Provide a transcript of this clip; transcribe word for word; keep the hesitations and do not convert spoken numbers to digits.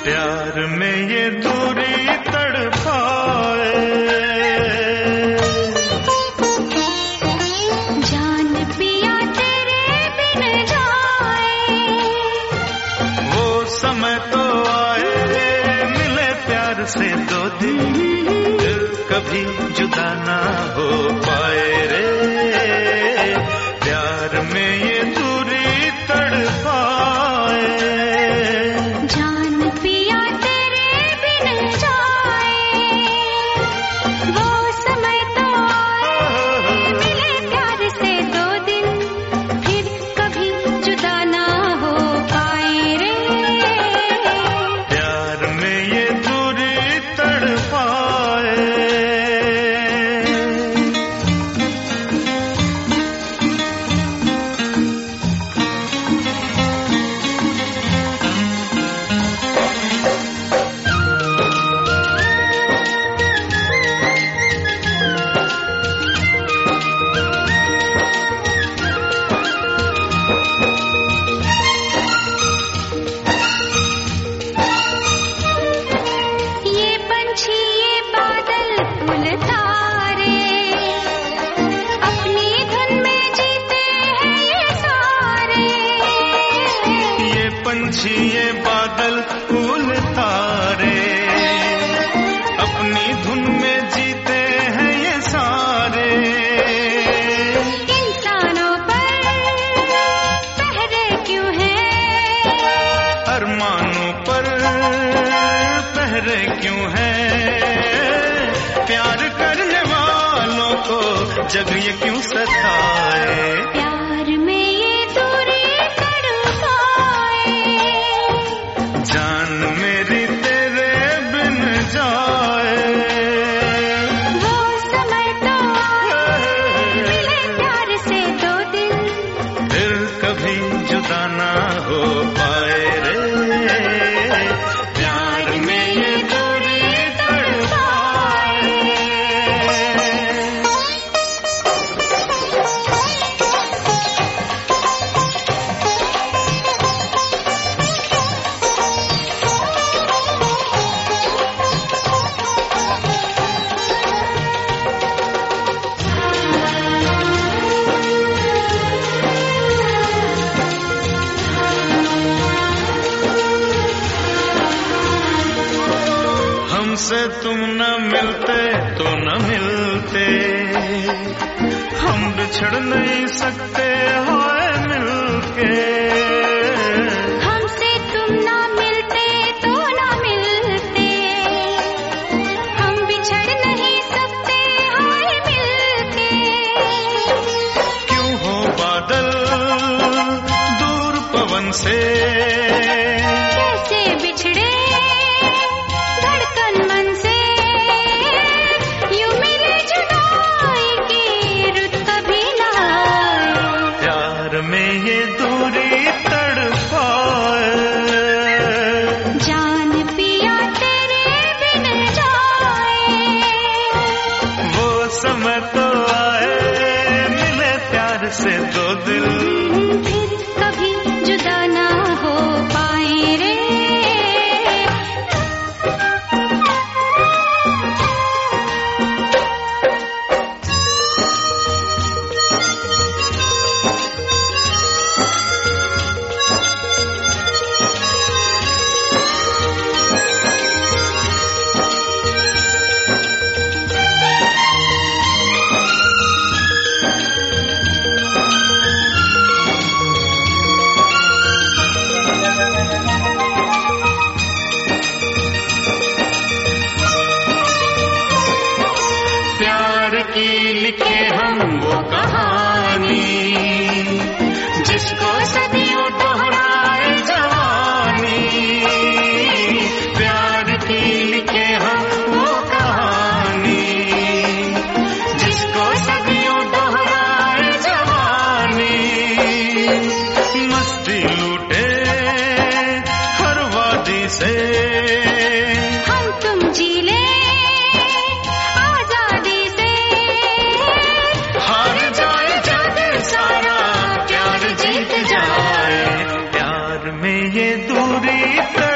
प्यार में ये दूरी तड़पाए, जान पिया तेरे बिन जाए। वो समय तो आए मिले प्यार से दो दिन, दिल कभी जुदा ना हो पाए रे। प्यार में ये दूरी तड़पाए, जान पिया तेरे बिन जाए। वो समय तो आए मिले प्यार से दो दिन, फिर कभी जुदा ना हो पाए रे। प्यार में ये दूरी तड़पाए। पंछी ये बादल फूल तारे, अपनी धुन में जीते हैं ये सारे। इंसानों पर पहरे क्यों हैं, अरमानों पर पहरे क्यों हैं, प्यार करने वालों को जग ये क्यों सताए। प्यार में ये दूरी जान मेरी तेरे बिन जाए। वो समय तो आए मिले प्यार से दो दिन, फिर कभी जुदा ना हो पाए रे। प्यार में ये दूरी तड़पाए। हमसे तुम न मिलते तो न मिलते, हम बिछड़ नहीं सकते हाय मिलके। हमसे तुम ना मिलते तो ना मिलते, हम बिछड़ नहीं सकते हाय मिलके। क्यों हो बादल दूर पवन से, कैसे बिछड़े धड़कन मन से, यूं मिले जुदाई की रुत कभी ना आए। प्यार में ये दूरी तड़पाए, जान पिया तेरे बिन जाए। वो समय तो आए मिले प्यार से दो दिल, फिर कभी जुदा ना हो पाए रे। की लिखे हम वो कहानी, जिसको सदियों दोहराए जवानी। प्यार की लिखे हम वो कहानी, जिसको सदियों दोहराए जवानी। मस्ती लूटे हर वादी से, हम तुम जी ले में ये दूरी